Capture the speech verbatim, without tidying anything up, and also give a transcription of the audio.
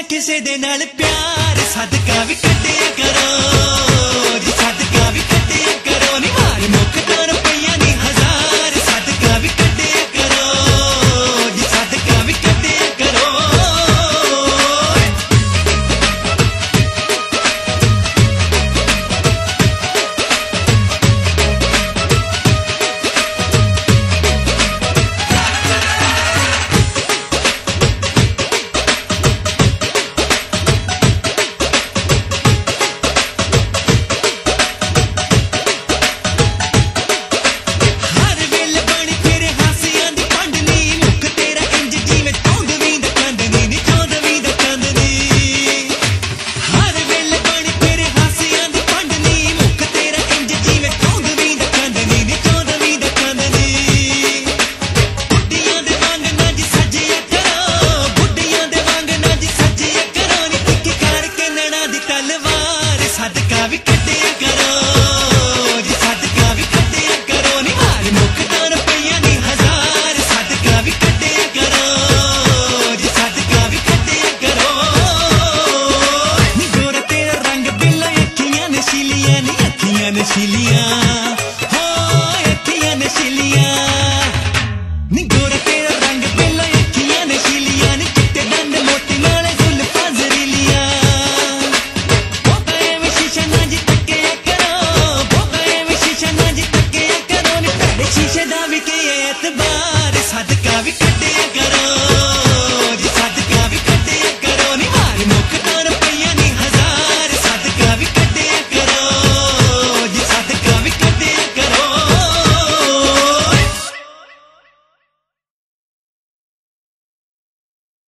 किसे दे नाल प्यार सदका भी कटिया करो जी, सदका भी कटिया करो नी मार मुख तो रुपया नी हजार सदका भी कटिया करो जी, सदका भी कटिया करो। सदका भी कटिया करो जी, सदका भी कटिया करो नी मार मुख तो रुपया नी हजार सदका भी कटिया करो जी, सदका भी कटिया करो। नी गोरा तेरा रंग बिल्ला अखियां नशीलियां नी अखियां नशीलियां हो अखियां नशीलियां नी गोरा